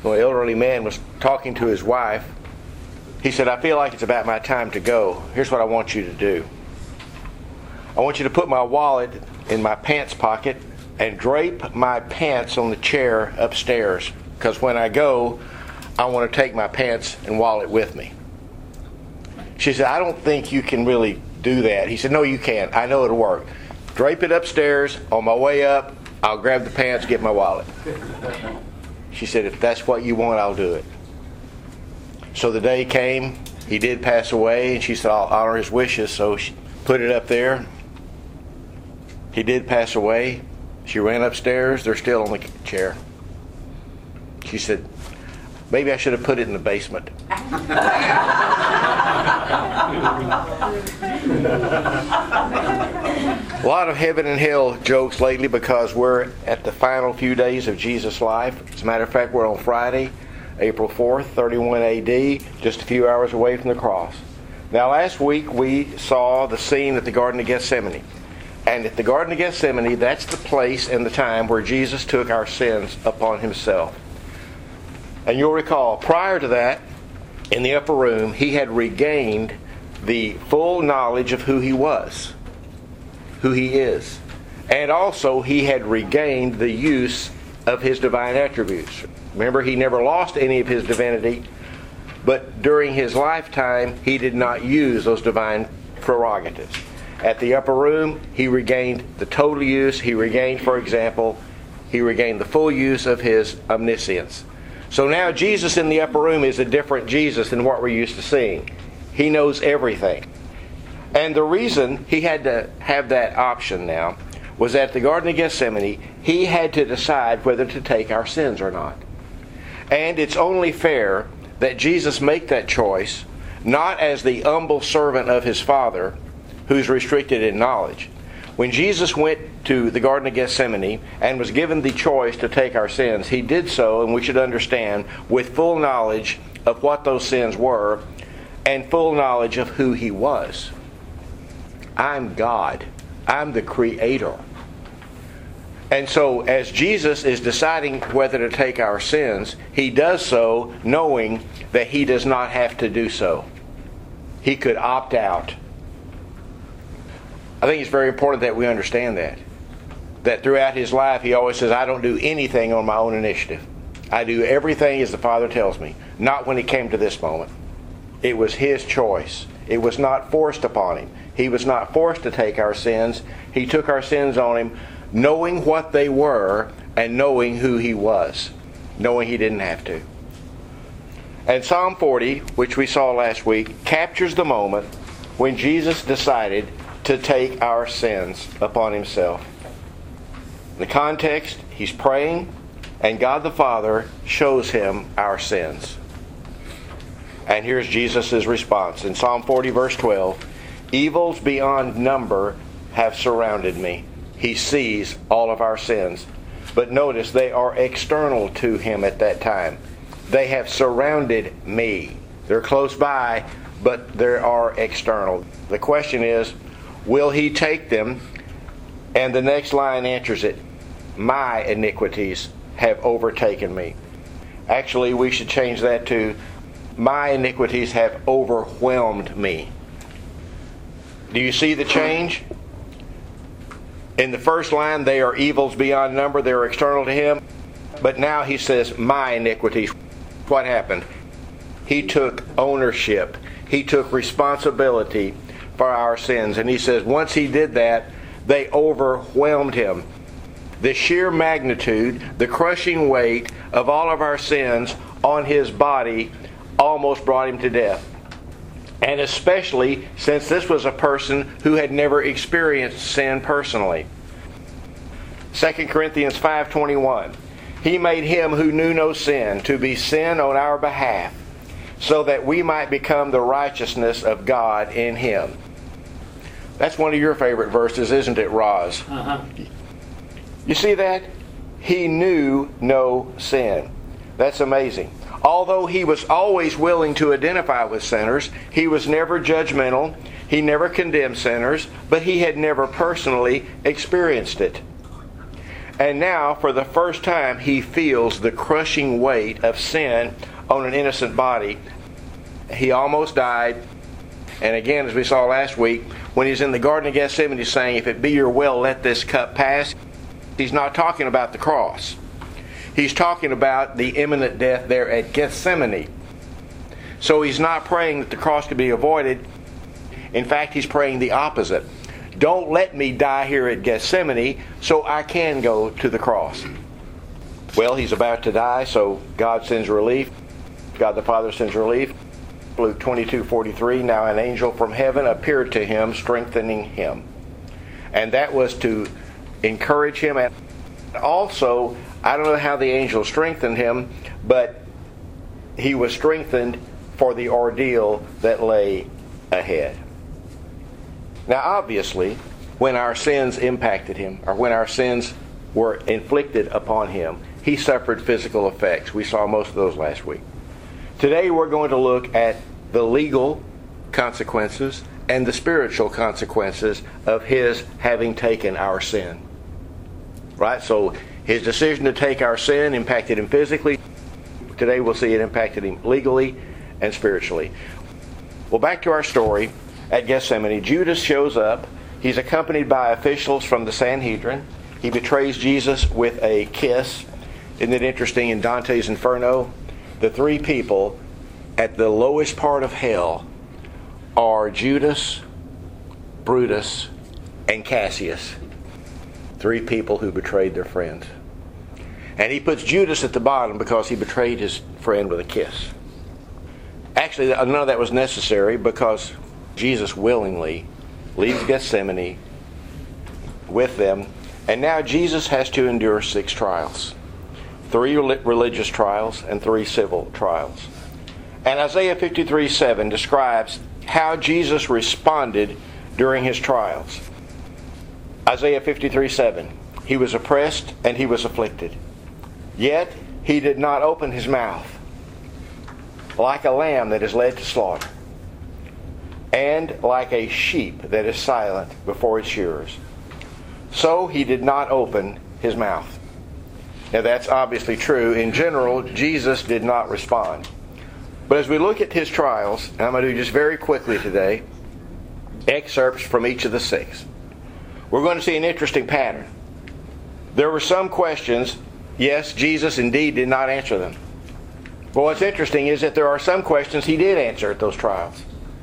the elderly man was talking to his wife. He said, I feel like it's about my time to go. Here's what I want you to do. I want you to put my wallet in my pants pocket and drape my pants on the chair upstairs. Because when I go, I want to take my pants and wallet with me. She said, I don't think you can really do that. He said, no, you can. I know it'll work. Drape it upstairs. On my way up, I'll grab the pants, get my wallet. She said, if that's what you want, I'll do it. So the day came. He did pass away, and she said, I'll honor his wishes. So she put it up there. He did pass away. She ran upstairs. They're still on the chair. She said, maybe I should have put it in the basement. A lot of heaven and hell jokes lately because we're at the final few days of Jesus' life. As a matter of fact, we're on Friday, April 4th, 31 AD, just a few hours away from the cross. Now, last week we saw the scene at the Garden of Gethsemane. And at the Garden of Gethsemane, that's the place and the time where Jesus took our sins upon himself. And you'll recall, prior to that, in the upper room, he had regained the full knowledge of who he was, who he is. And also, he had regained the use of his divine attributes. Remember, he never lost any of his divinity, but during his lifetime, he did not use those divine prerogatives. At the upper room, he regained the total use. He regained, for example, the full use of his omniscience. So now Jesus in the upper room is a different Jesus than what we're used to seeing. He knows everything. And the reason he had to have that option now was at the Garden of Gethsemane, he had to decide whether to take our sins or not. And it's only fair that Jesus make that choice, not as the humble servant of his Father, who's restricted in knowledge. When Jesus went to the Garden of Gethsemane and was given the choice to take our sins, he did so, and we should understand, with full knowledge of what those sins were and full knowledge of who he was. I'm God. I'm the Creator. And so as Jesus is deciding whether to take our sins, he does so knowing that he does not have to do so. He could opt out. I think it's very important that we understand that. That throughout his life he always says, I don't do anything on my own initiative. I do everything as the Father tells me. Not when it came to this moment. It was his choice. It was not forced upon him. He was not forced to take our sins. He took our sins on him, knowing what they were and knowing who he was. Knowing he didn't have to. And Psalm 40, which we saw last week, captures the moment when Jesus decided to take our sins upon himself. In the context, he's praying, and God the Father shows him our sins. And here's Jesus' response. In Psalm 40, verse 12, evils beyond number have surrounded me. He sees all of our sins. But notice, they are external to him at that time. They have surrounded me. They're close by, but they are external. The question is, will he take them? And the next line answers it. My iniquities have overtaken me. Actually, we should change that to, my iniquities have overwhelmed me. Do you see the change? In the first line, they are evils beyond number. They're external to him. But now he says, my iniquities. What happened? He took ownership. He took responsibility for our sins. And he says once he did that, they overwhelmed him. The sheer magnitude, the crushing weight of all of our sins on his body almost brought him to death. And especially since this was a person who had never experienced sin personally. 2 Corinthians 5:21. He made him who knew no sin to be sin on our behalf, so that we might become the righteousness of God in him. That's one of your favorite verses, isn't it, Roz? Uh-huh. You see that? He knew no sin. That's amazing. Although he was always willing to identify with sinners, he was never judgmental, he never condemned sinners, but he had never personally experienced it. And now, for the first time, he feels the crushing weight of sin on an innocent body. He almost died. And again, as we saw last week, when he's in the Garden of Gethsemane saying, if it be your will, let this cup pass, he's not talking about the cross. He's talking about the imminent death there at Gethsemane. So he's not praying that the cross could be avoided. In fact, he's praying the opposite. Don't let me die here at Gethsemane so I can go to the cross. Well, he's about to die, so God sends relief. God the Father sends relief. Luke 22:43, now an angel from heaven appeared to him, strengthening him. And that was to encourage him. And also, I don't know how the angel strengthened him, but he was strengthened for the ordeal that lay ahead. Now, obviously, when our sins impacted him, or when our sins were inflicted upon him, he suffered physical effects. We saw most of those last week. Today we're going to look at the legal consequences and the spiritual consequences of his having taken our sin. Right? So his decision to take our sin impacted him physically. Today we'll see it impacted him legally and spiritually. Well, back to our story. At Gethsemane, Judas shows up. He's accompanied by officials from the Sanhedrin. He betrays Jesus with a kiss. Isn't it interesting, in Dante's Inferno, the three people at the lowest part of hell are Judas, Brutus, and Cassius. Three people who betrayed their friends. And he puts Judas at the bottom because he betrayed his friend with a kiss. Actually, none of that was necessary because Jesus willingly leaves Gethsemane with them. And now Jesus has to endure 6 trials. 3 religious trials and 3 civil trials. And Isaiah 53:7 describes how Jesus responded during his trials. Isaiah 53:7, he was oppressed and he was afflicted. Yet he did not open his mouth, like a lamb that is led to slaughter, and like a sheep that is silent before its shearers. So he did not open his mouth. Now that's obviously true. In general, Jesus did not respond. But as we look at his trials, and I'm going to do just very quickly today, excerpts from each of the 6. We're going to see an interesting pattern. There were some questions, yes, Jesus indeed did not answer them. But what's interesting is that there are some questions he did answer at those trials.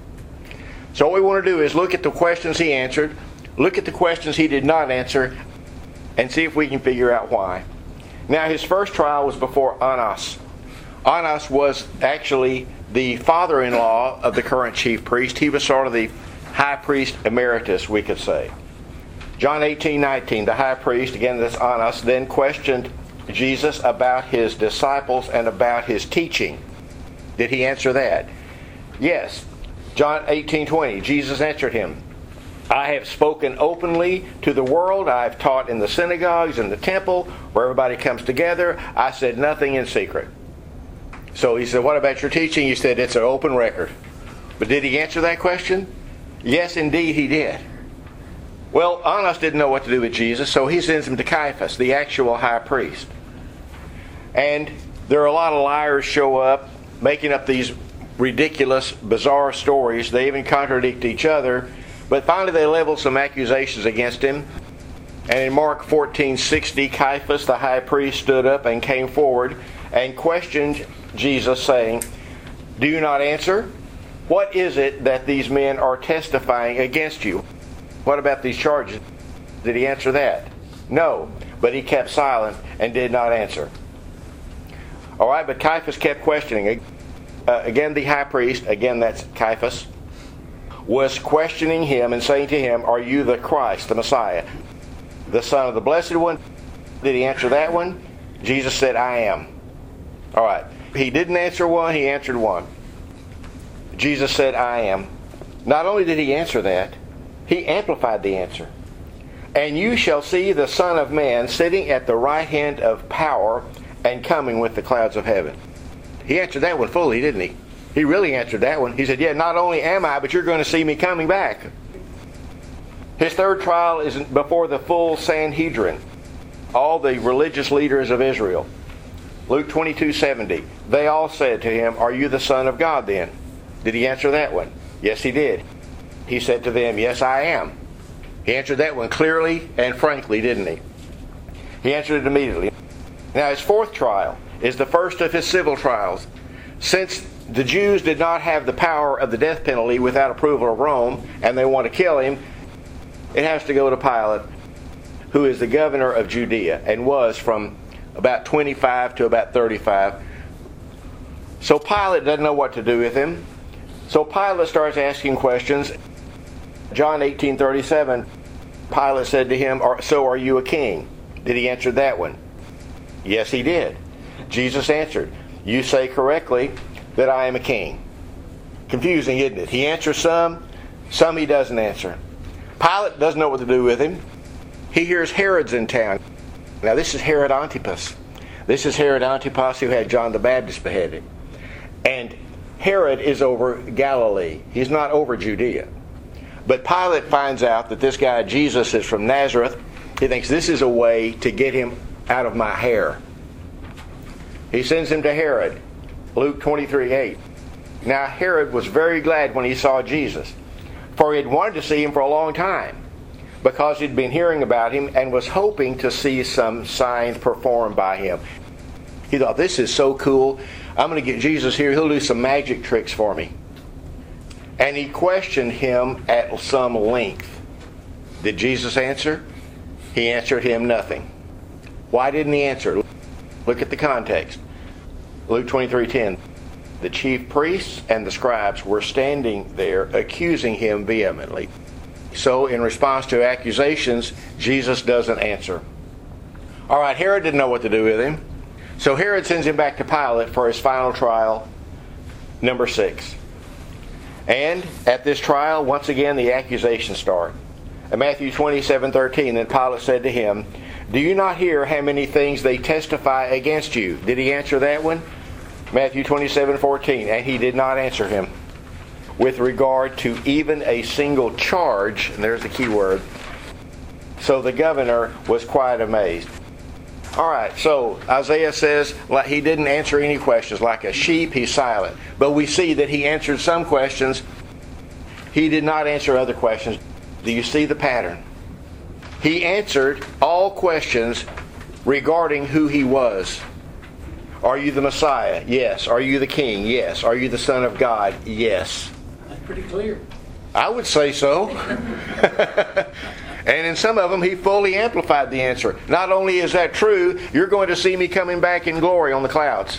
So what we want to do is look at the questions he answered, look at the questions he did not answer, and see if we can figure out why. Now, his first trial was before Annas. Annas was actually the father-in-law of the current chief priest. He was sort of the high priest emeritus, we could say. John 18:19, the high priest, again that's Annas, then questioned Jesus about his disciples and about his teaching. Did he answer that? Yes. John 18:20, Jesus answered him, I have spoken openly to the world. I have taught in the synagogues, in the temple, where everybody comes together. I said nothing in secret. So he said, what about your teaching? He said, it's an open record. But did he answer that question? Yes, indeed he did. Well, Annas didn't know what to do with Jesus, so he sends him to Caiaphas, the actual high priest. And there are a lot of liars show up, making up these ridiculous, bizarre stories. They even contradict each other. But finally they leveled some accusations against him. And in Mark 14:60, Caiaphas, the high priest, stood up and came forward and questioned Jesus, saying, do you not answer? What is it that these men are testifying against you? What about these charges? Did he answer that? No, but he kept silent and did not answer. All right, but Caiaphas kept questioning. Again, the high priest, again that's Caiaphas, was questioning him and saying to him, are you the Christ, the Messiah, the Son of the Blessed One? Did he answer that one? Jesus said, I am. All right. He didn't answer one, he answered one. Jesus said, I am. Not only did he answer that, he amplified the answer. And you shall see the Son of Man sitting at the right hand of power and coming with the clouds of heaven. He answered that one fully, didn't he? He really answered that one. He said, yeah, not only am I, but you're going to see me coming back. His third trial is before the full Sanhedrin. all the religious leaders of Israel. Luke 22:70. They all said to him, "Are you the Son of God then?" Did he answer that one? Yes, he did. He said to them, "Yes, I am." He answered that one clearly and frankly, didn't he? He answered it immediately. Now his fourth trial is the first of his civil trials. Since the Jews did not have the power of the death penalty without approval of Rome, and they want to kill him, it has to go to Pilate, who is the governor of Judea, and was from about 25 to about 35. So Pilate doesn't know what to do with him. So Pilate starts asking questions. John 18:37, Pilate said to him, "So are you a king?" Did he answer that one? Yes, he did. Jesus answered, "You say correctly that I am a king." Confusing, isn't it? He answers some he doesn't answer. Pilate doesn't know what to do with him. He hears Herod's in town. Now this is Herod Antipas. This is Herod Antipas who had John the Baptist beheaded. And Herod is over Galilee. He's not over Judea. But Pilate finds out that this guy Jesus is from Nazareth. He thinks this is a way to get him out of my hair. He sends him to Herod. Luke 23:8. Now Herod was very glad when he saw Jesus, for he had wanted to see him for a long time, because he'd been hearing about him and was hoping to see some signs performed by him. He thought, this is so cool. I'm going to get Jesus here. He'll do some magic tricks for me. And he questioned him at some length. Did Jesus answer? He answered him nothing. Why didn't he answer? Look at the context. Luke 23:10. The chief priests and the scribes were standing there accusing him vehemently. So in response to accusations, Jesus doesn't answer. All right, Herod didn't know what to do with him. So Herod sends him back to Pilate for his final trial, number 6. And at this trial, once again, the accusations start. In Matthew 27:13, then Pilate said to him, "Do you not hear how many things they testify against you?" Did he answer that one? Matthew 27:14, and he did not answer him with regard to even a single charge, and there's the key word. So the governor was quite amazed. All right, so Isaiah says like he didn't answer any questions. Like a sheep, he's silent. But we see that he answered some questions. He did not answer other questions. Do you see the pattern? He answered all questions regarding who he was. Are you the Messiah? Yes. Are you the King? Yes. Are you the Son of God? Yes. That's pretty clear. I would say so. And in some of them, he fully amplified the answer. Not only is that true, you're going to see me coming back in glory on the clouds.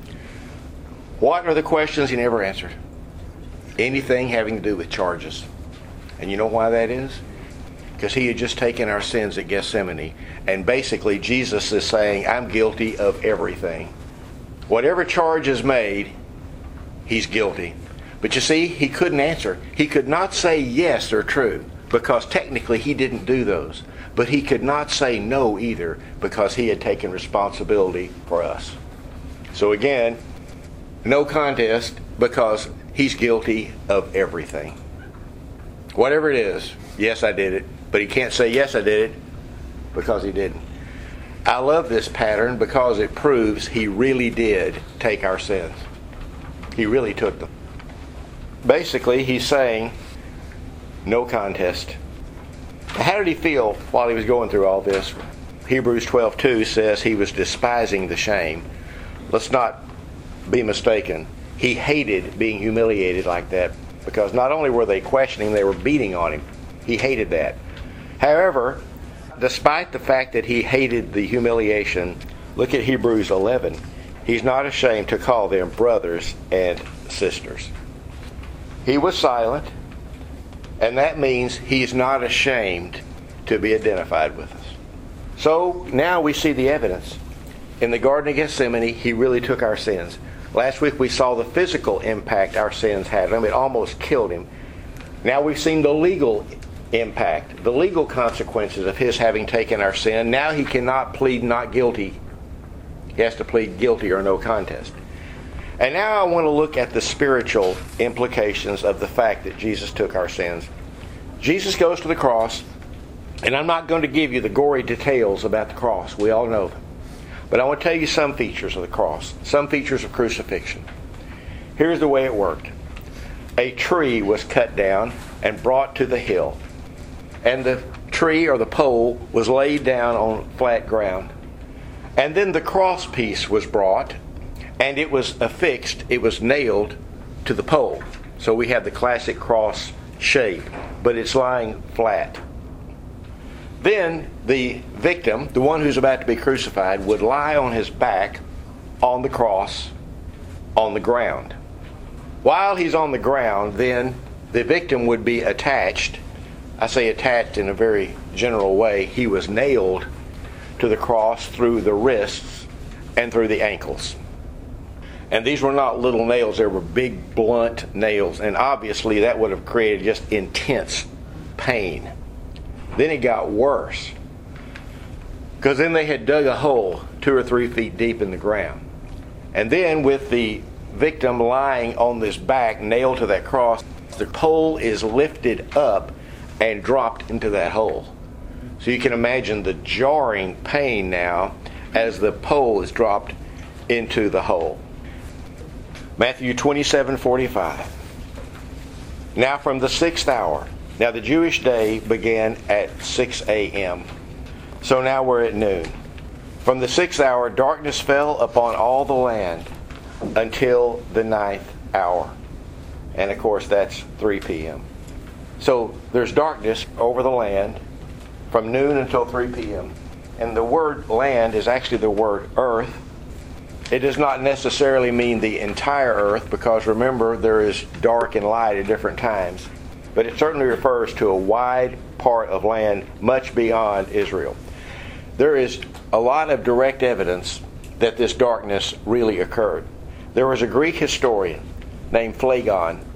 What are the questions he never answered? Anything having to do with charges. And you know why that is? Because he had just taken our sins at Gethsemane. And basically, Jesus is saying, I'm guilty of everything. Whatever charge is made, he's guilty. But you see, he couldn't answer. He could not say yes or true, because technically he didn't do those. But he could not say no either, because he had taken responsibility for us. So again, no contest, because he's guilty of everything. Whatever it is, yes, I did it. But he can't say yes, I did it, because he didn't. I love this pattern because it proves he really did take our sins. He really took them. Basically, he's saying, no contest. How did he feel while he was going through all this? Hebrews 12:2 says he was despising the shame. Let's not be mistaken. He hated being humiliated like that, because not only were they questioning, they were beating on him. He hated that. However, despite the fact that he hated the humiliation, look at Hebrews 11. He's not ashamed to call them brothers and sisters. He was silent, and that means he's not ashamed to be identified with us. So now we see the evidence. In the Garden of Gethsemane, he really took our sins. Last week we saw the physical impact our sins had on him. It almost killed him. Now we've seen the legal impact, the legal consequences of his having taken our sin. Now he cannot plead not guilty. He has to plead guilty or no contest. And now I want to look at the spiritual implications of the fact that Jesus took our sins. Jesus goes to the cross, And I'm not going to give you the gory details about the cross. We all know them. But I want to tell you some features of the cross, some features of crucifixion. Here's the way it worked. A tree was cut down and brought to the hill. And the tree or the pole was laid down on flat ground. And then the cross piece was brought, and it was affixed, it was nailed to the pole. So we have the classic cross shape, but it's lying flat. Then the victim, the one who's about to be crucified, would lie on his back on the cross on the ground. While he's on the ground, then the victim would be attached. I say attached in a very general way. He was nailed to the cross through the wrists and through the ankles. And these were not little nails, they were big, blunt nails. And obviously that would have created just intense pain. Then it got worse, because then they had dug a hole 2 or 3 feet deep in the ground. And then with the victim lying on this back, nailed to that cross, the pole is lifted up and dropped into that hole. So you can imagine the jarring pain now as the pole is dropped into the hole. Matthew 27:45. Now from the 6th hour. Now the Jewish day began at 6 a.m. So now we're at noon. From the 6th hour, darkness fell upon all the land until the 9th hour. And of course that's 3 p.m. So there's darkness over the land from noon until 3 p.m. And the word land is actually the word earth. It does not necessarily mean the entire earth, because remember, there is dark and light at different times. But it certainly refers to a wide part of land much beyond Israel. There is a lot of direct evidence that this darkness really occurred. There was a Greek historian named Phlegon,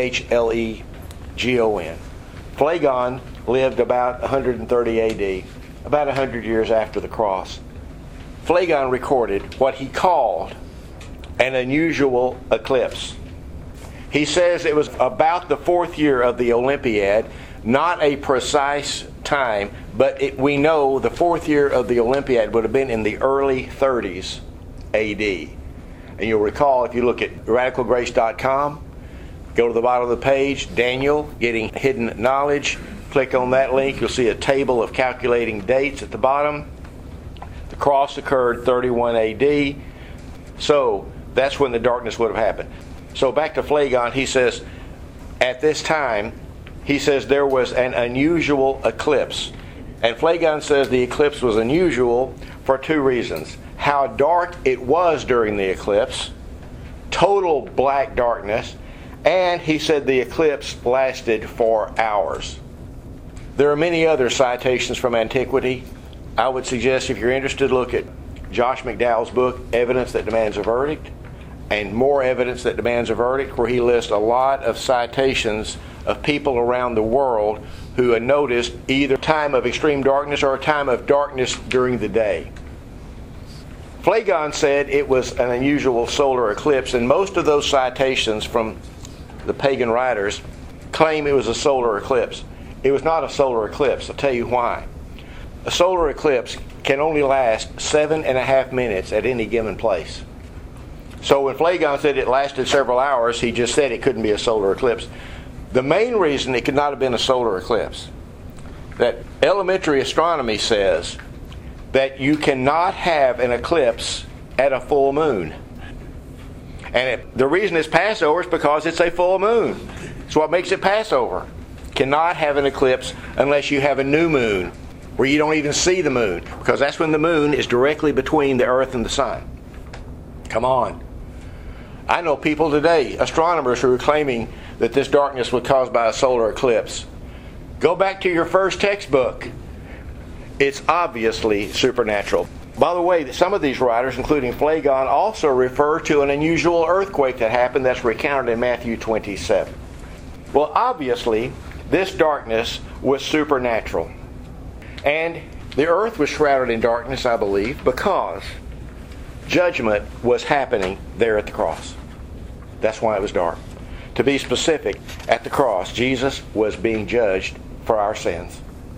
Phlegon. Phlegon lived about 130 A.D., about 100 years after the cross. Phlegon recorded what he called an unusual eclipse. He says it was about the 4th year of the Olympiad, not a precise time, but we know the 4th year of the Olympiad would have been in the early 30s A.D. And you'll recall, if you look at radicalgrace.com, go to the bottom of the page, Daniel, Getting Hidden Knowledge, click on that link, you'll see a table of calculating dates at the bottom. The cross occurred 31 A.D., so that's when the darkness would have happened. So back to Phlegon, he says, at this time, he says there was an unusual eclipse. And Phlegon says the eclipse was unusual for 2 reasons. How dark it was during the eclipse, total black darkness, and he said the eclipse lasted for hours. There are many other citations from antiquity. I would suggest, if you're interested, look at Josh McDowell's book, Evidence That Demands a Verdict, and More Evidence That Demands a Verdict, where he lists a lot of citations of people around the world who had noticed either a time of extreme darkness or a time of darkness during the day. Phlegon said it was an unusual solar eclipse, and most of those citations from the pagan writers claim it was a solar eclipse. It was not a solar eclipse. I'll tell you why. A solar eclipse can only last 7.5 minutes at any given place. So when Phlegon said it lasted several hours, he just said it couldn't be a solar eclipse. The main reason it could not have been a solar eclipse, that elementary astronomy says that you cannot have an eclipse at a full moon. And the reason it's Passover is because it's a full moon. It's what makes it Passover. Cannot have an eclipse unless you have a new moon, where you don't even see the moon, because that's when the moon is directly between the earth and the sun. Come on. I know people today, astronomers, who are claiming that this darkness was caused by a solar eclipse. Go back to your first textbook. It's obviously supernatural. By the way, some of these writers, including Phlegon, also refer to an unusual earthquake that happened that's recounted in Matthew 27. Well, obviously, this darkness was supernatural. And the earth was shrouded in darkness, I believe, because judgment was happening there at the cross. That's why it was dark. To be specific, at the cross, Jesus was being judged for our sins.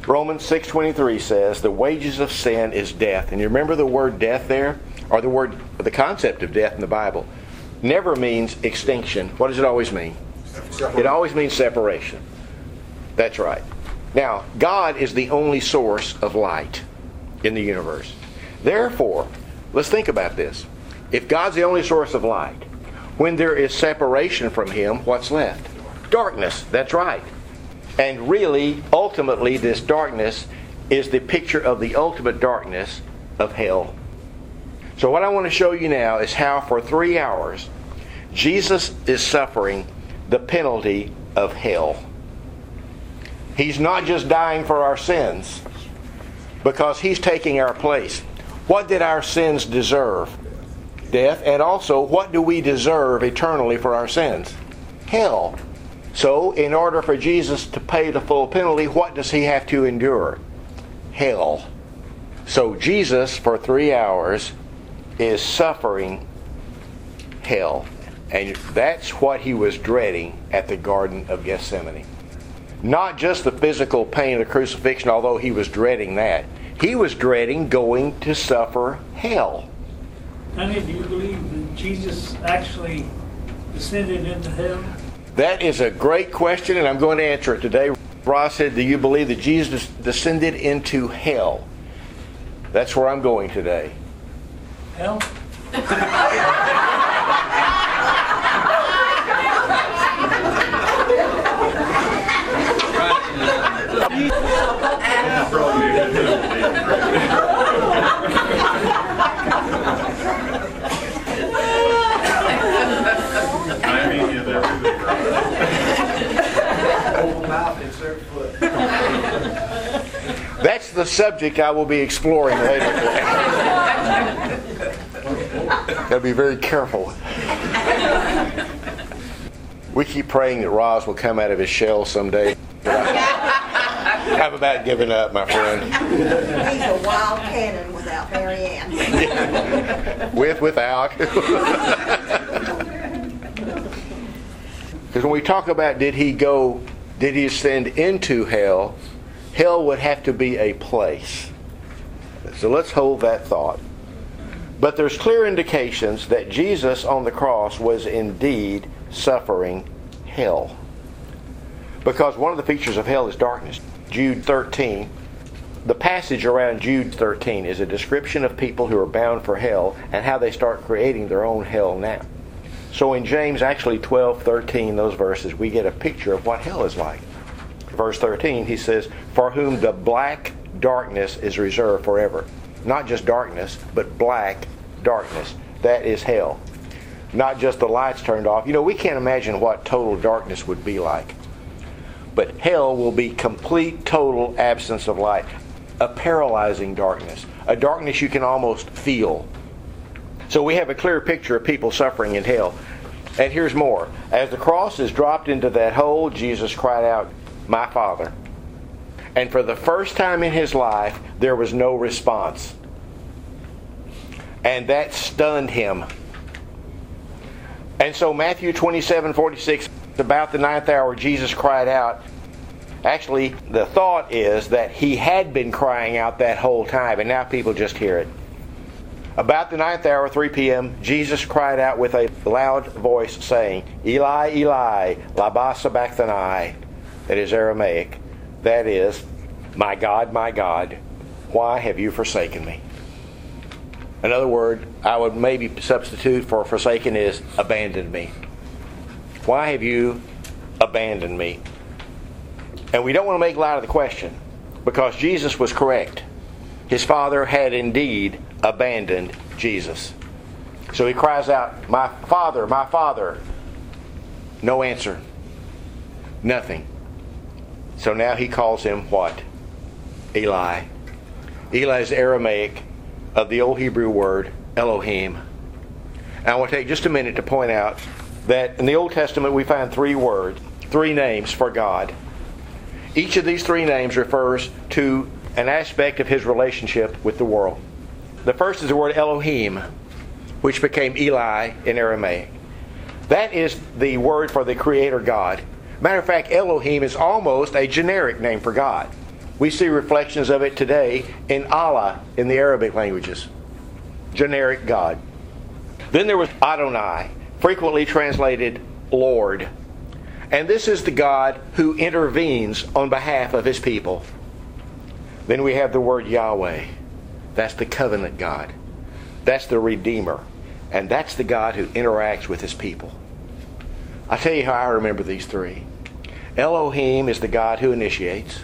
Romans 6:23 says, the wages of sin is death. And you remember the word death there? Or the concept of death in the Bible never means extinction. What does it always mean? It always means separation. That's right. Now, God is the only source of light in the universe. Therefore, let's think about this. If God's the only source of light, when there is separation from Him, what's left? Darkness. That's right. And really, ultimately, this darkness is the picture of the ultimate darkness of hell. So what I want to show you now is how for 3 hours Jesus is suffering the penalty of hell. He's not just dying for our sins, because He's taking our place. What did our sins deserve? Death. And also, what do we deserve eternally for our sins? Hell. So, in order for Jesus to pay the full penalty, what does He have to endure? Hell. So, Jesus, for 3 hours, is suffering hell. And that's what He was dreading at the Garden of Gethsemane. Not just the physical pain of the crucifixion, although He was dreading that. He was dreading going to suffer hell. Honey, do you believe that Jesus actually descended into hell? That is a great question, and I'm going to answer it today. Ross said, do you believe that Jesus descended into hell? That's where I'm going today. Hell? That's the subject I will be exploring later. Gotta be very careful. We keep praying that Roz will come out of his shell someday. I'm about giving up, my friend. He's a wild cannon without Mary Ann. Without. Because when we talk about did he ascend into hell, hell would have to be a place. So let's hold that thought. But there's clear indications that Jesus on the cross was indeed suffering hell. Because one of the features of hell is darkness. Jude 13. The passage around Jude 13 is a description of people who are bound for hell and how they start creating their own hell now. So in James, actually 12, 13, those verses, we get a picture of what hell is like. Verse 13, he says, for whom the black darkness is reserved forever. Not just darkness, but black darkness. That is hell. Not just the lights turned off. You know, we can't imagine what total darkness would be like. But hell will be complete, total absence of light. A paralyzing darkness. A darkness you can almost feel. So we have a clear picture of people suffering in hell. And here's more. As the cross is dropped into that hole, Jesus cried out, my Father. And for the first time in His life, there was no response. And that stunned Him. And so Matthew 27:46, about the 9th hour, Jesus cried out. Actually, the thought is that He had been crying out that whole time, and now people just hear it. About the 9th hour, 3 p.m., Jesus cried out with a loud voice, saying, Eli, Eli, lama sabachthani. That is Aramaic. That is, my God, why have you forsaken me? Another word I would maybe substitute for forsaken is abandoned me. Why have you abandoned me? And we don't want to make light of the question, because Jesus was correct. His Father had indeed abandoned Jesus. So He cries out, my Father. No answer. Nothing. So now He calls Him what? Eli. Eli is Aramaic of the old Hebrew word Elohim. And I want to take just a minute to point out that in the Old Testament we find 3 words, 3 names for God. Each of these 3 names refers to an aspect of His relationship with the world. The first is the word Elohim, which became Eli in Aramaic. That is the word for the Creator God. Matter of fact, Elohim is almost a generic name for God. We see reflections of it today in Allah in the Arabic languages. Generic God. Then there was Adonai, frequently translated Lord. And this is the God who intervenes on behalf of His people. Then we have the word Yahweh. That's the covenant God. That's the Redeemer. And that's the God who interacts with His people. I'll tell you how I remember these three. Elohim is the God who initiates.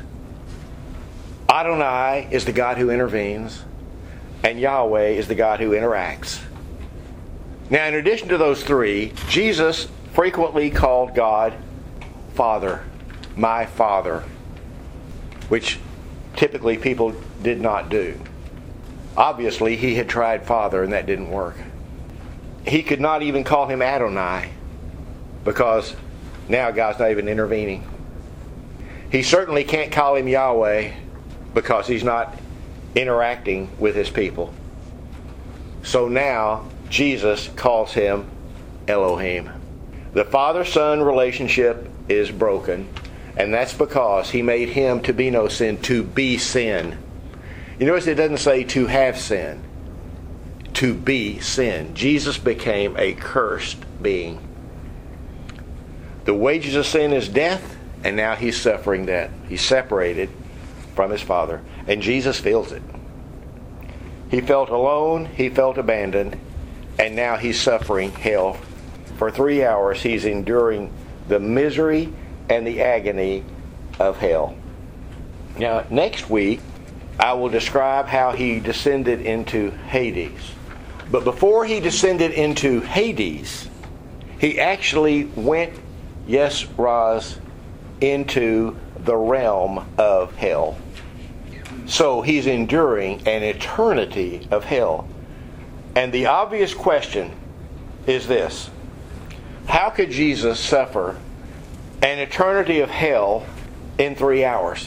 Adonai is the God who intervenes. And Yahweh is the God who interacts. Now, in addition to those three, Jesus frequently called God Father, my Father, which typically people did not do. Obviously, He had tried Father and that didn't work. He could not even call Him Adonai because now God's not even intervening. He certainly can't call Him Yahweh because He's not interacting with His people. So now Jesus calls Him Elohim. The Father-Son relationship is broken, and that's because He made Him to be no sin, to be sin. You notice it doesn't say to have sin. To be sin. Jesus became a cursed being. The wages of sin is death, and now He's suffering that. He's separated from His Father, and Jesus feels it. He felt alone, He felt abandoned, and now He's suffering hell. For 3 hours He's enduring the misery and the agony of hell. Now, next week, I will describe how He descended into Hades. But before He descended into Hades, He actually went, yes, Roz, into the realm of hell. So He's enduring an eternity of hell. And the obvious question is this: how could Jesus suffer an eternity of hell in 3 hours?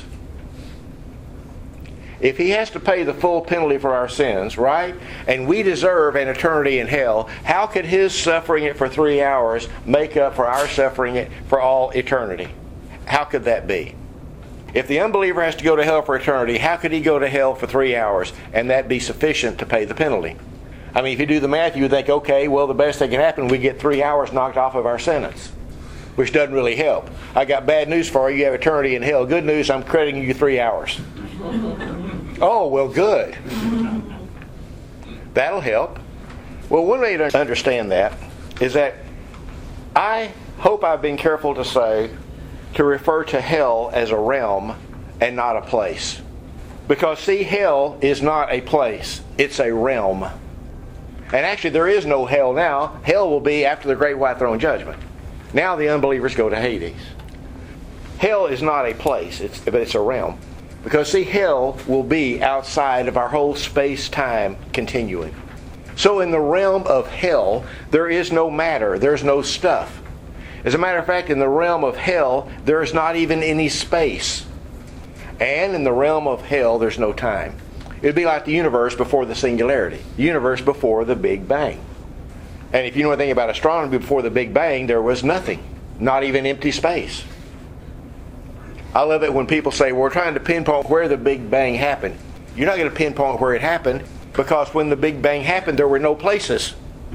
If He has to pay the full penalty for our sins, right? And we deserve an eternity in hell, how could His suffering it for 3 hours make up for our suffering it for all eternity? How could that be? If the unbeliever has to go to hell for eternity, how could he go to hell for 3 hours and that be sufficient to pay the penalty? I mean, if you do the math, you would think, okay, well, the best that can happen, we get 3 hours knocked off of our sentence, which doesn't really help. I got bad news for you. You have eternity in hell. Good news, I'm crediting you 3 hours. Oh, well, good. That'll help. Well, one way to understand that is that I hope I've been careful to refer to hell as a realm and not a place. Because, see, hell is not a place. It's a realm. And actually, there is no hell now. Hell will be after the Great White Throne Judgment. Now the unbelievers go to Hades. Hell is not a place, but it's a realm. Because, see, hell will be outside of our whole space-time continuum. So in the realm of hell, there is no matter. There's no stuff. As a matter of fact, in the realm of hell, there is not even any space. And in the realm of hell, there's no time. It would be like the universe before the singularity. The universe before the Big Bang. And if you know anything about astronomy, before the Big Bang, there was nothing. Not even empty space. I love it when people say, well, we're trying to pinpoint where the Big Bang happened. You're not going to pinpoint where it happened, because when the Big Bang happened, there were no places.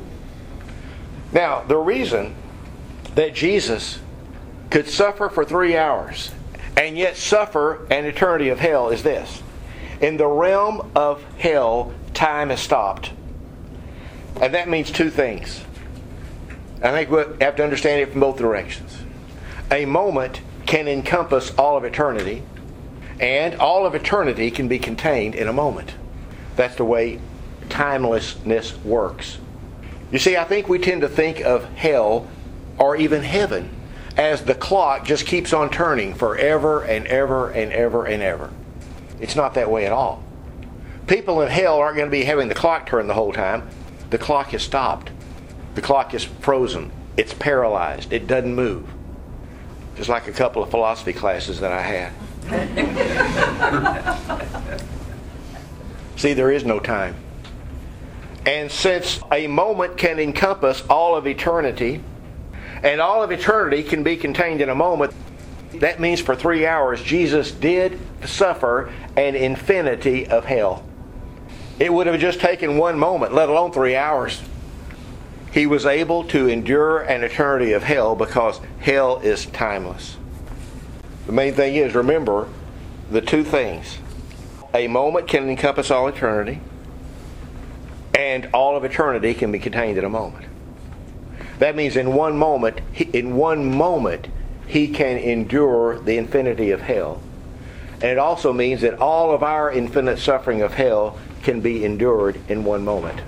Now, the reason that Jesus could suffer for 3 hours and yet suffer an eternity of hell is this. In the realm of hell, time has stopped. And that means two things. I think we have to understand it from both directions. A moment can encompass all of eternity, and all of eternity can be contained in a moment. That's the way timelessness works. You see, I think we tend to think of hell or even heaven as the clock just keeps on turning forever and ever and ever and ever. It's not that way at all. People in hell aren't going to be having the clock turn the whole time. The clock has stopped. The clock is frozen. It's paralyzed. It doesn't move. Just like a couple of philosophy classes that I had. See, there is no time. And since a moment can encompass all of eternity, and all of eternity can be contained in a moment, That means for 3 hours, Jesus did suffer an infinity of hell. It would have just taken 1 moment, let alone 3 hours. He was able to endure an eternity of hell because hell is timeless. The main thing is, remember the two things. A moment can encompass all eternity, and all of eternity can be contained in a moment. That means in one moment, He can endure the infinity of hell. And it also means that all of our infinite suffering of hell can be endured in 1 moment.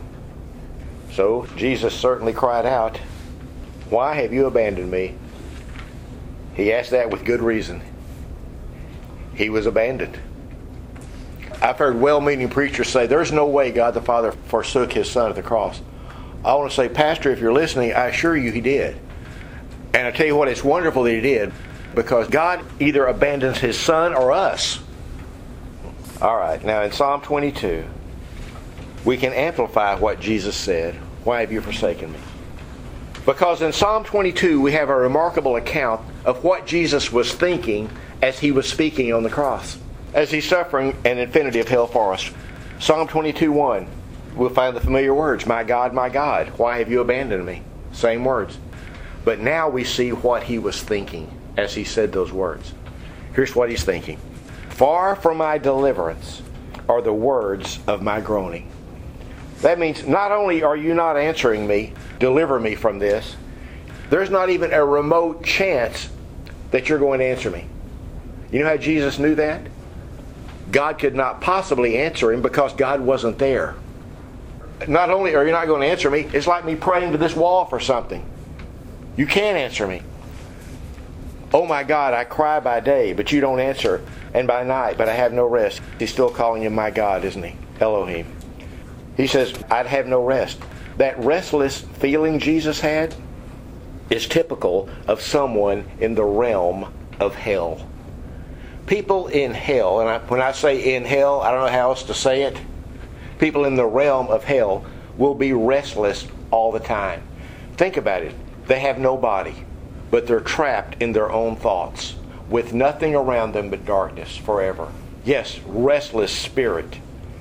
So Jesus certainly cried out, "Why have you abandoned me?" He asked that with good reason. He was abandoned. I've heard well-meaning preachers say, "There's no way God the Father forsook His Son at the cross." I want to say, Pastor, if you're listening, I assure you He did. And I tell you what, it's wonderful that He did, because God either abandons His Son or us. All right, now in Psalm 22, we can amplify what Jesus said, "Why have you forsaken me?" Because in Psalm 22, we have a remarkable account of what Jesus was thinking as He was speaking on the cross, as He's suffering an infinity of hell for us. Psalm 22:1, we'll find the familiar words, my God, why have you abandoned me?" Same words. But now we see what He was thinking as He said those words. Here's what He's thinking. "Far from my deliverance are the words of my groaning." That means not only are you not answering me, deliver me from this, there's not even a remote chance that you're going to answer me. You know how Jesus knew that? God could not possibly answer Him because God wasn't there. Not only are you not going to answer me, it's like me praying to this wall for something. You can't answer me. "Oh my God, I cry by day, but you don't answer, and by night, but I have no rest." He's still calling Him my God, isn't He? Elohim. He says, "I'd have no rest." That restless feeling Jesus had is typical of someone in the realm of hell. People in hell, and when I say in hell, I don't know how else to say it. People in the realm of hell will be restless all the time. Think about it. They have no body, but they're trapped in their own thoughts, with nothing around them but darkness forever. Yes, restless spirit.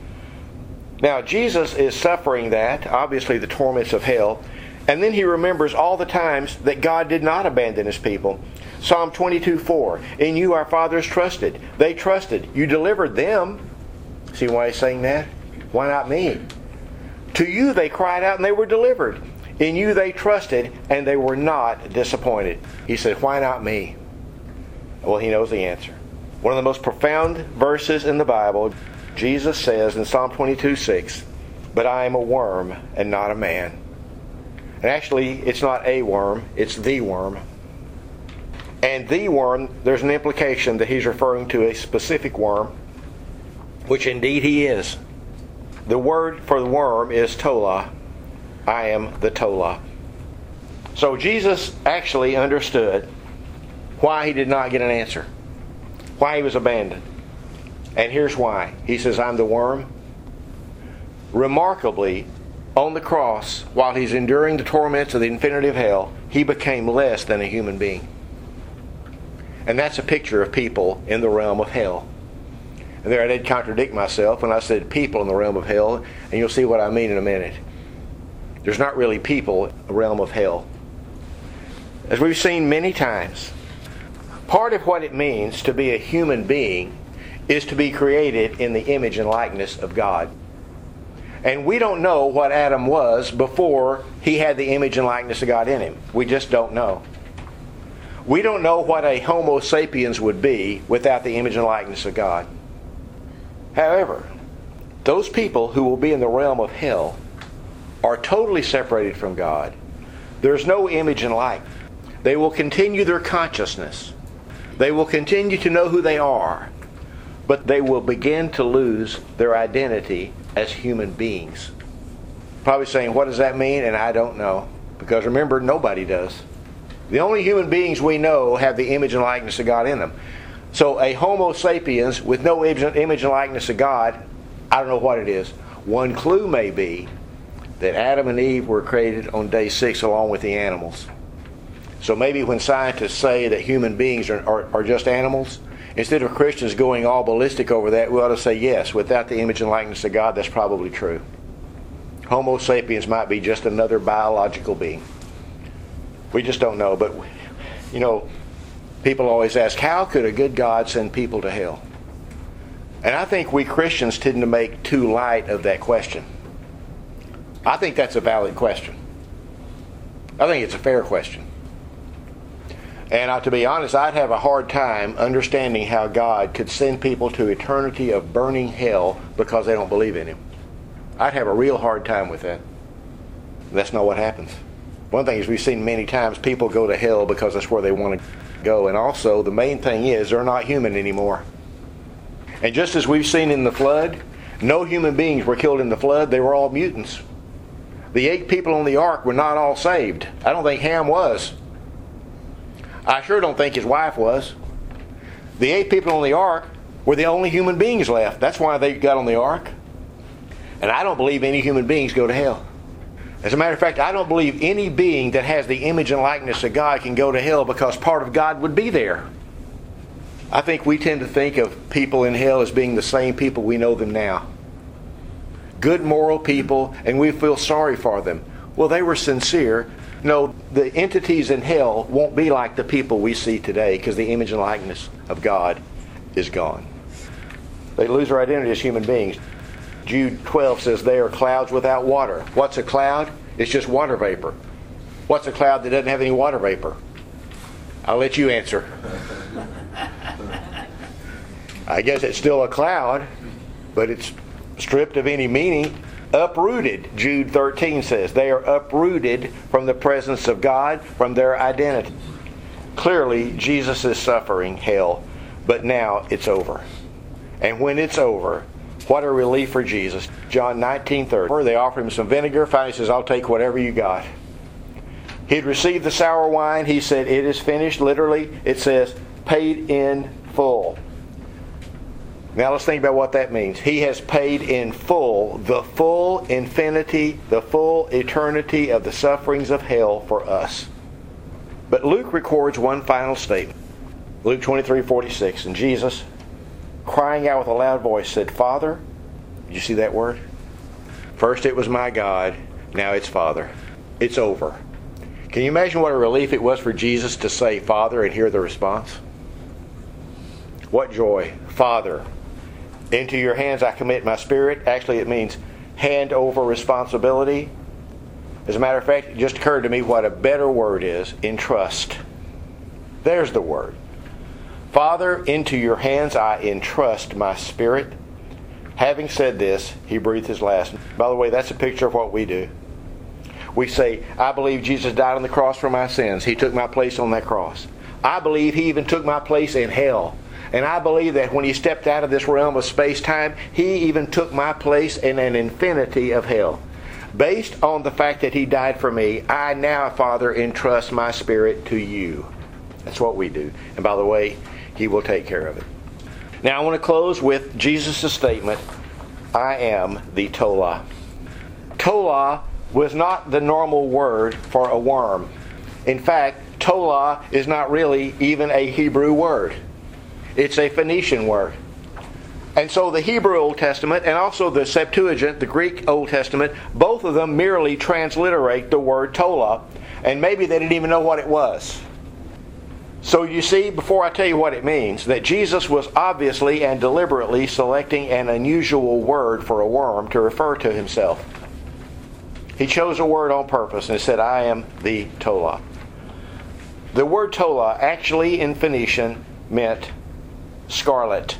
Now, Jesus is suffering that, obviously the torments of hell, and then He remembers all the times that God did not abandon His people. Psalm 22:4, "In you our fathers trusted. They trusted. You delivered them." See why He's saying that? Why not me? "To you they cried out and they were delivered. In you they trusted and they were not disappointed." He said, why not me? Well, He knows the answer. One of the most profound verses in the Bible, Jesus says in Psalm 22:6, "But I am a worm and not a man." And actually, it's not a worm, it's the worm. And the worm, there's an implication that He's referring to a specific worm, which indeed He is. The word for the worm is tola. I am the tola. So Jesus actually understood why He did not get an answer, why He was abandoned. And here's why. He says, "I'm the worm." Remarkably, on the cross, while He's enduring the torments of the infinity of hell, He became less than a human being. And that's a picture of people in the realm of hell. And there I did contradict myself when I said people in the realm of hell, and you'll see what I mean in a minute. There's not really people in the realm of hell. As we've seen many times, part of what it means to be a human being is to be created in the image and likeness of God. And we don't know what Adam was before he had the image and likeness of God in him. We just don't know. We don't know what a Homo sapiens would be without the image and likeness of God. However, those people who will be in the realm of hell are totally separated from God. There's no image and likeness. They will continue their consciousness. They will continue to know who they are. But they will begin to lose their identity as human beings. Probably saying, what does that mean? And I don't know. Because remember, nobody does. The only human beings we know have the image and likeness of God in them. So a Homo sapiens with no image and likeness of God, I don't know what it is. One clue may be that Adam and Eve were created on day 6 along with the animals. So maybe when scientists say that human beings are just animals, instead of Christians going all ballistic over that, we ought to say, yes, without the image and likeness of God, that's probably true. Homo sapiens might be just another biological being. We just don't know. But, people always ask, how could a good God send people to hell? And I think we Christians tend to make too light of that question. I think that's a valid question. I think it's a fair question. And to be honest, I'd have a hard time understanding how God could send people to eternity of burning hell because they don't believe in Him. I'd have a real hard time with that. That's not what happens. One thing is we've seen many times people go to hell because that's where they want to go. And also, the main thing is they're not human anymore. And just as we've seen in the flood, no human beings were killed in the flood. They were all mutants. The 8 people on the ark were not all saved. I don't think Ham was. I sure don't think his wife was. The 8 people on the ark were the only human beings left. That's why they got on the ark. And I don't believe any human beings go to hell. As a matter of fact, I don't believe any being that has the image and likeness of God can go to hell because part of God would be there. I think we tend to think of people in hell as being the same people we know them now. Good moral people, and we feel sorry for them. Well, they were sincere. No, the entities in hell won't be like the people we see today because the image and likeness of God is gone. They lose their identity as human beings. Jude 12 says they are clouds without water. What's a cloud? It's just water vapor. What's a cloud that doesn't have any water vapor? I'll let you answer. I guess it's still a cloud, but it's stripped of any meaning. Uprooted, Jude 13 says. They are uprooted from the presence of God, from their identity. Clearly, Jesus is suffering hell, but now it's over. And when it's over, what a relief for Jesus. John 19:30. They offer him some vinegar. Finally, he says, I'll take whatever you got. He'd received the sour wine. He said, it is finished. Literally, it says, paid in full. Now let's think about what that means. He has paid in full the full infinity, the full eternity of the sufferings of hell for us. But Luke records one final statement. Luke 23:46. And Jesus, crying out with a loud voice, said, Father, did you see that word? First it was my God, now it's Father. It's over. Can you imagine what a relief it was for Jesus to say Father and hear the response? What joy. Father, into your hands I commit my spirit. Actually, it means hand over responsibility. As a matter of fact, it just occurred to me what a better word is, entrust. There's the word. Father, into your hands I entrust my spirit. Having said this, he breathed his last. By the way, that's a picture of what we do. We say, I believe Jesus died on the cross for my sins. He took my place on that cross. I believe he even took my place in hell. And I believe that when he stepped out of this realm of space-time, he even took my place in an infinity of hell. Based on the fact that he died for me, I now, Father, entrust my spirit to you. That's what we do. And by the way, he will take care of it. Now I want to close with Jesus' statement, I am the Tola. Tola was not the normal word for a worm. In fact, Tola is not really even a Hebrew word. It's a Phoenician word. And so the Hebrew Old Testament and also the Septuagint, the Greek Old Testament, both of them merely transliterate the word Tola, and maybe they didn't even know what it was. So you see, before I tell you what it means, that Jesus was obviously and deliberately selecting an unusual word for a worm to refer to himself. He chose a word on purpose and said, I am the Tola. The word Tola actually in Phoenician meant scarlet.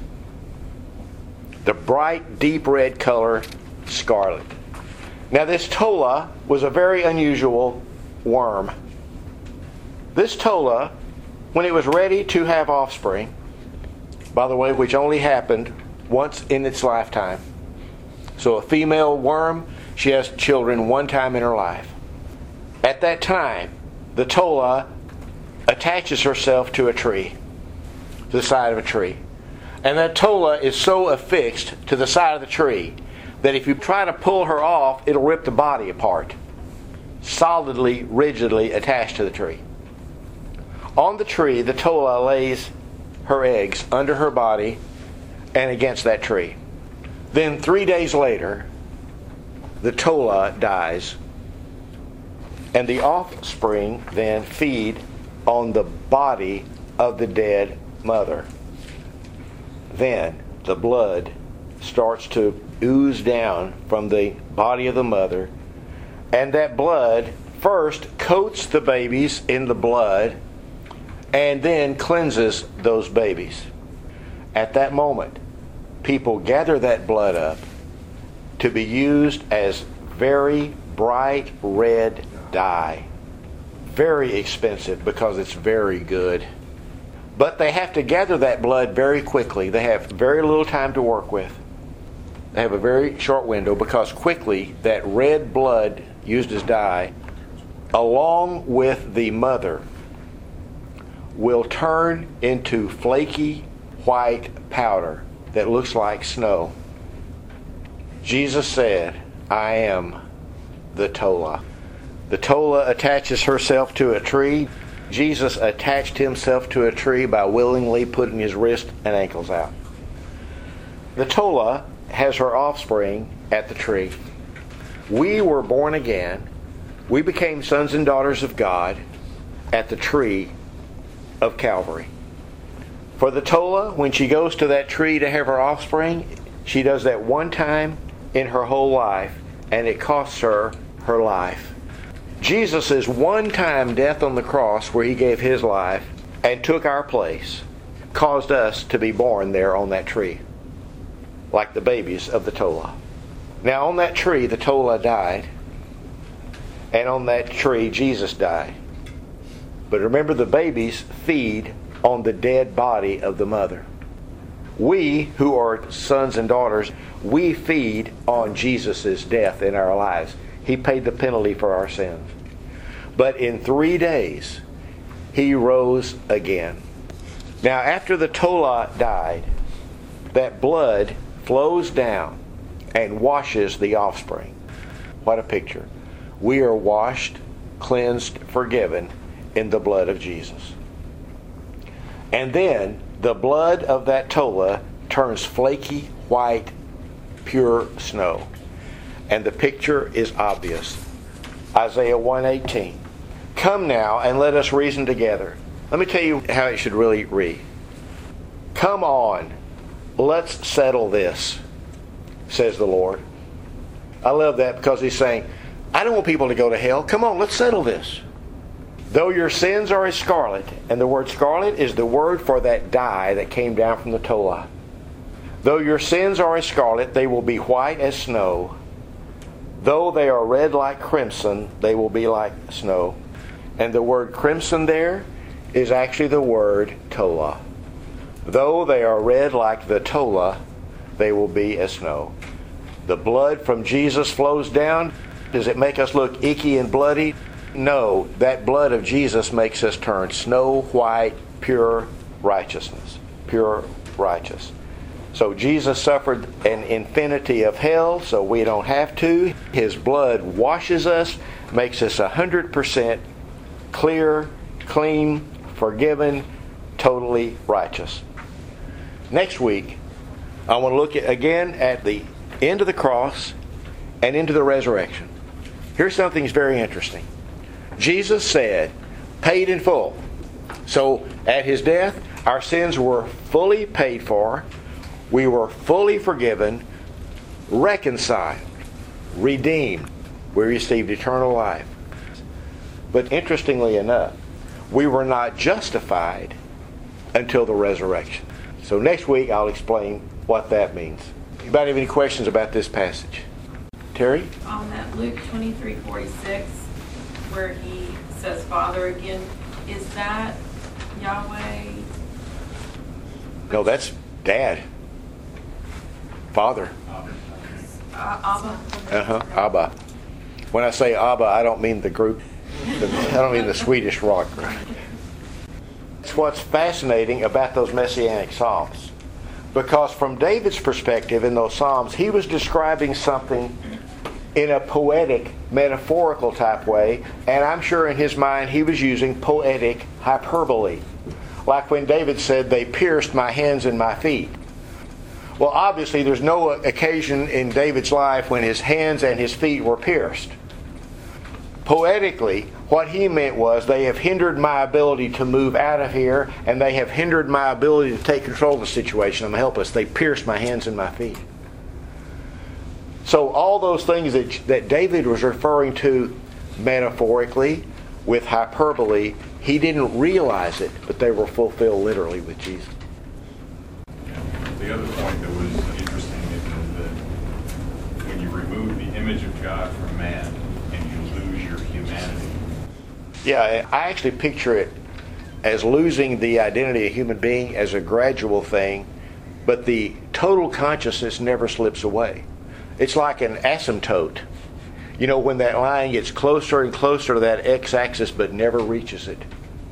The bright, deep red color, scarlet. Now this Tola was a very unusual worm. This Tola, when it was ready to have offspring, by the way, which only happened once in its lifetime. So a female worm, she has children one time in her life. At that time, the Tola attaches herself to a tree, to the side of a tree. And that Tola is so affixed to the side of the tree that if you try to pull her off, it'll rip the body apart. Solidly, rigidly attached to the tree. On the tree, the Tola lays her eggs under her body and against that tree. Then 3 days later, the Tola dies, and the offspring then feed on the body of the dead mother. Then the blood starts to ooze down from the body of the mother, and that blood first coats the babies in the blood and then cleanses those babies. At that moment, people gather that blood up to be used as very bright red dye. Very expensive because it's very good. But they have to gather that blood very quickly. They have very little time to work with. They have a very short window because quickly that red blood used as dye, along with the mother, will turn into flaky white powder that looks like snow. Jesus said, I am the Tola. The Tola attaches herself to a tree. Jesus attached himself to a tree by willingly putting his wrist and ankles out. The Tola has her offspring at the tree. We were born again. We became sons and daughters of God at the tree of Calvary. For the Tola, when she goes to that tree to have her offspring, she does that one time in her whole life, and it costs her her life. Jesus' one-time death on the cross, where he gave his life and took our place, caused us to be born there on that tree, like the babies of the Tola. Now on that tree, the Tola died, and on that tree, Jesus died. But remember, the babies feed on the dead body of the mother. We, who are sons and daughters, we feed on Jesus' death in our lives. He paid the penalty for our sins. But in 3 days, he rose again. Now, after the Tola died, that blood flows down and washes the offspring. What a picture. We are washed, cleansed, forgiven in the blood of Jesus. And then the blood of that Tola turns flaky, white, pure snow. And the picture is obvious. Isaiah 1:18. Come now and let us reason together. Let me tell you how it should really read. Come on, let's settle this, says the Lord. I love that because he's saying, I don't want people to go to hell. Come on, let's settle this. Though your sins are as scarlet, and the word scarlet is the word for that dye that came down from the Tola. Though your sins are as scarlet, they will be white as snow. Though they are red like crimson, they will be like snow. And the word crimson there is actually the word Tola. Though they are red like the Tola, they will be as snow. The blood from Jesus flows down. Does it make us look icky and bloody? No, that blood of Jesus makes us turn snow white, pure righteousness. Pure righteous. So Jesus suffered an infinity of hell, so we don't have to. His blood washes us, makes us 100% clear, clean, forgiven, totally righteous. Next week, I want to look again at the end of the cross and into the resurrection. Here's something that's very interesting. Jesus said, paid in full. So at his death, our sins were fully paid for. We were fully forgiven, reconciled, redeemed. We received eternal life. But interestingly enough, we were not justified until the resurrection. So next week I'll explain what that means. Anybody have any questions about this passage? Terry? On that Luke 23:46, where he says Father again, is that Yahweh? No, that's Dad. Father. Abba? Abba. When I say Abba, I don't mean the group. I don't mean the Swedish rock group. It's what's fascinating about those Messianic Psalms. Because from David's perspective in those Psalms, he was describing something in a poetic, metaphorical type way, and I'm sure in his mind he was using poetic hyperbole. Like when David said, they pierced my hands and my feet. Well, obviously there's no occasion in David's life when his hands and his feet were pierced. Poetically, what he meant was, they have hindered my ability to move out of here, and they have hindered my ability to take control of the situation. I'm helpless. They pierced my hands and my feet. So all those things that David was referring to metaphorically with hyperbole, he didn't realize it, but they were fulfilled literally with Jesus. The other point that was interesting is that when you remove the image of God from man and you lose your humanity. Yeah, I actually picture it as losing the identity of a human being as a gradual thing, but the total consciousness never slips away. It's like an asymptote. You know, when that line gets closer and closer to that x-axis but never reaches it.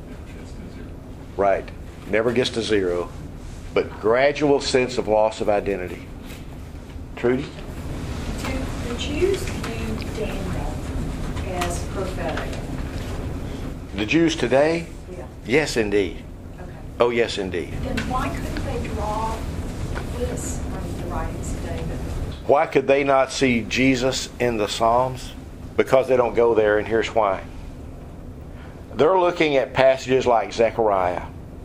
Right. Never gets to zero. But gradual sense of loss of identity. Trudy? Do the Jews view Daniel as prophetic? The Jews today? Yeah. Yes, indeed. Okay. Oh, yes, indeed. Then why couldn't they draw this from the writings of David? Why could they not see Jesus in the Psalms? Because they don't go there, and here's why. They're looking at passages like Zechariah,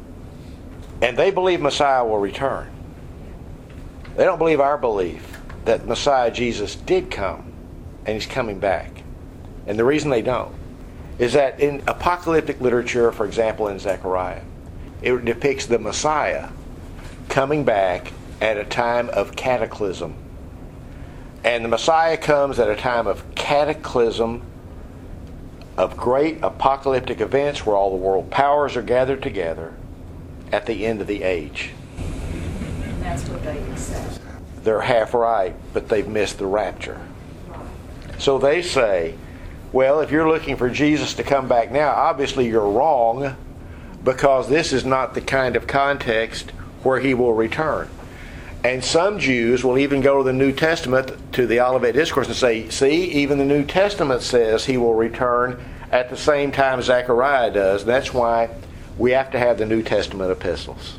and they believe Messiah will return. They don't believe our belief that Messiah Jesus did come, and He's coming back. And the reason they don't is that in apocalyptic literature, for example in Zechariah, it depicts the Messiah coming back at a time of cataclysm. And the Messiah comes at a time of cataclysm, of great apocalyptic events where all the world powers are gathered together at the end of the age. And that's what they accept. They're half right, but they've missed the rapture. Right. So they say, well, if you're looking for Jesus to come back now, obviously you're wrong, because this is not the kind of context where He will return. And some Jews will even go to the New Testament, to the Olivet Discourse, and say, see, even the New Testament says He will return at the same time Zechariah does. That's why we have to have the New Testament epistles.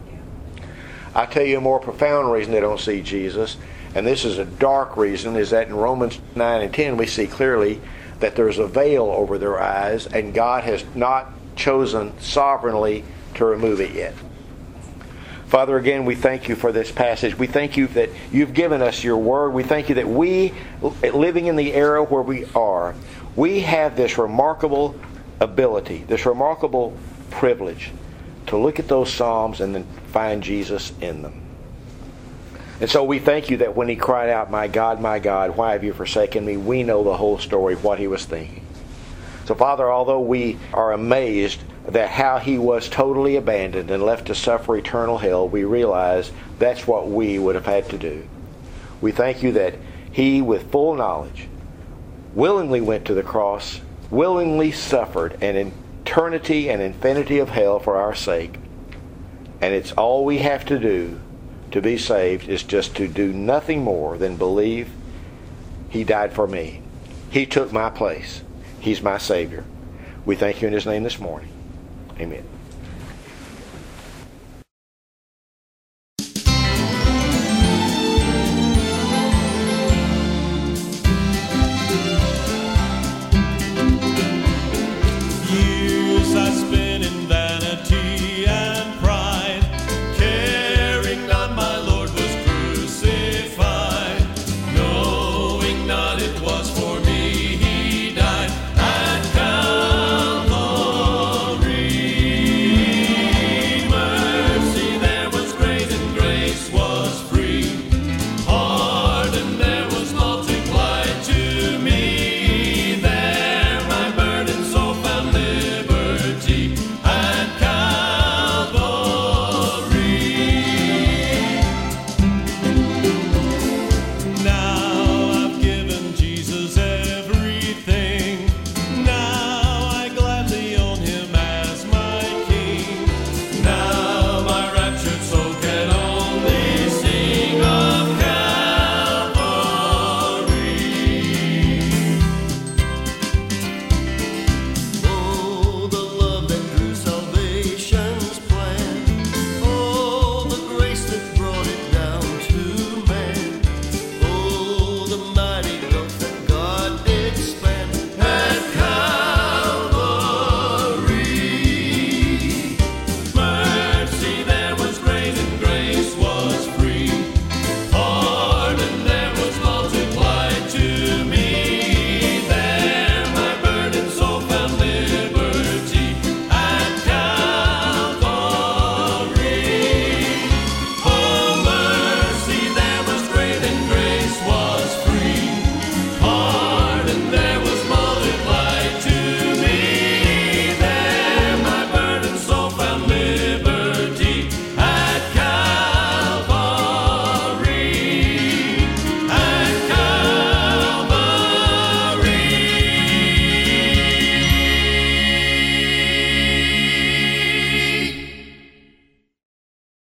I tell you a more profound reason they don't see Jesus, and this is a dark reason, is that in Romans 9 and 10 we see clearly that there's a veil over their eyes, and God has not chosen sovereignly to remove it yet. Father, again, we thank You for this passage. We thank You that You've given us Your Word. We thank You that we, living in the era where we are, we have this remarkable ability, this remarkable privilege to look at those Psalms and then find Jesus in them. And so we thank You that when He cried out, my God, why have You forsaken me?" we know the whole story of what He was thinking. So Father, although we are amazed that how He was totally abandoned and left to suffer eternal hell, we realize that's what we would have had to do. We thank You that He, with full knowledge, willingly went to the cross, willingly suffered an eternity and infinity of hell for our sake. And it's all we have to do to be saved is just to do nothing more than believe He died for me. He took my place. He's my Savior. We thank You in His name this morning. Amen.